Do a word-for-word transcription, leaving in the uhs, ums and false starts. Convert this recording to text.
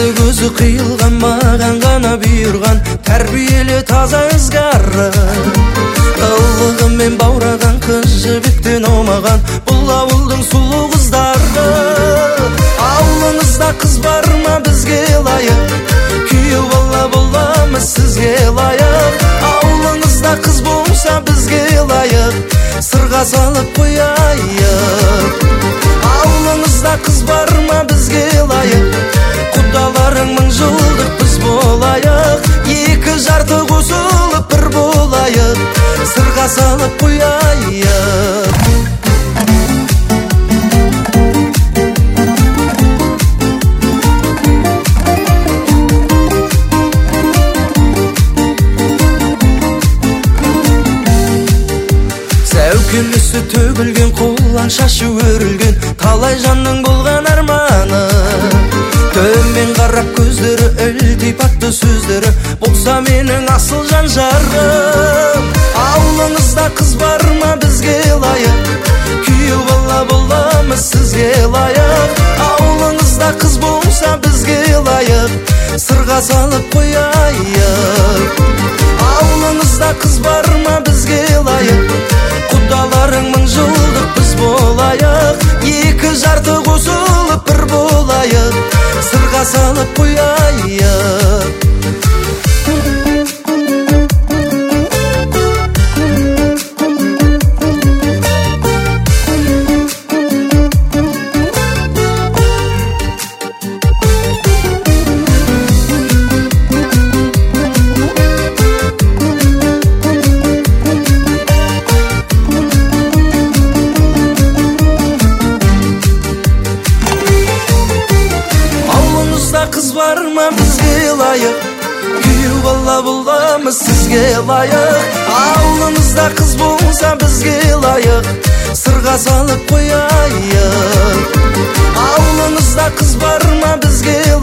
Қызы көзі қиылған, маған ғана бұйырған, тәрбиелі таза ызғары. Қылығымен баураған, қыз жібектен аумаған, бұл ауылдың сұлу қыздары. Ауылыңызда қыз бар ма бізге лайық? Күйеу бала боламыз сізге лайық. Ауылыңызда қыз болса бізге лайық, сырға салып қояйық. Ауылыңызда қыз бар ма бізге лайық? Құдаларың мың жылдық біз болайық. Екі жарты қосылып бір болайық, сырға салып қояйық. Сәукемесі төгілген, қолан шашы өрілген, талай жанның болған арманы. Төмен қарап көздері, ілтипатты сөздері, болса менің асыл жан жарым. Ауылыңызда қыз бар ма бізге лайық? Күйеу бала боламыз сізге лайық. Ауылыңызда қыз болса бізге лайық, сырға салып қояйық. Ауылыңызда қыз бар ма бізге лайық? Құдаларың мың жылдық біз болайық. Екі жарты қосылып бір болайық, сырға салып қояйық. Қыз бар ма бізге лайық? Күйеу бала боламыз сізге лайық. Ауылыңызда қыз болса бізге лайық, сырға салып қояйық. Ауылыңызда қыз бар ма бізге